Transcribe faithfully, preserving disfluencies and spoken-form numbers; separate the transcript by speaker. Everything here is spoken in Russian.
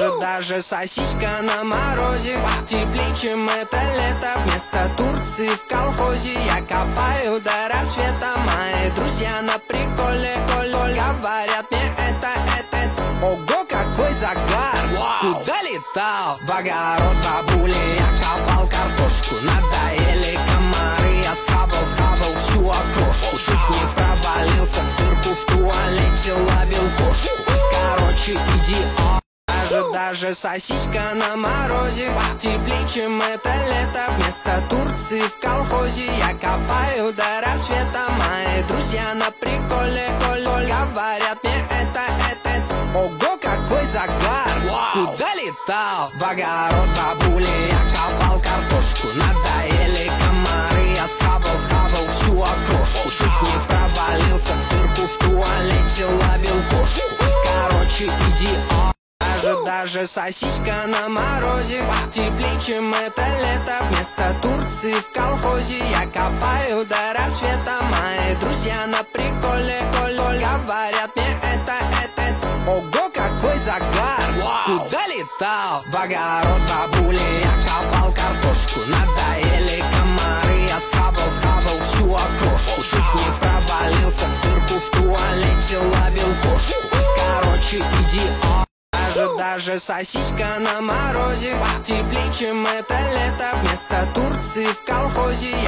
Speaker 1: Даже, даже сосиска на морозе теплее, чем это лето. Вместо Турции в колхозе я копаю до рассвета. Мои друзья на приколе, коль, коль, говорят мне это, это, это. Ого, какой загар! Вау. Куда летал? В огород бабули я копал картошку. Надоели комары, я схавал, схавал всю окрошку. Чуть не провалился в дырку в туалете, ловил кошку. Короче, идиот. Даже, даже сосиска на морозе теплее, чем это лето. Вместо Турции в колхозе я копаю до рассвета. Мои друзья на приколе, коль, коль, говорят мне это, это, это. Ого, какой загар! Вау. Куда летал? В огород бабули я копал картошку. Надоели комары, я схавал, схавал всю окрошку. Чуть не провалился в дырку в туалете, ловил кошку. Короче, идиот. Даже, даже сосиска на морозе теплее, чем это лето. Вместо Турции в колхозе я копаю до рассвета. Мои друзья на приколе, коль, коль, говорят мне это, это, это. Ого, какой загар! Вау. Куда летал? В огород бабули я копал картошку. Надоели комары, я схавал, схавал всю окрошку. Чуть не провалился в дырку в туалете, ловил кошку. Короче, идиот. Даже, даже сосиска на морозе теплее, чем это лето. Вместо Турции в колхозе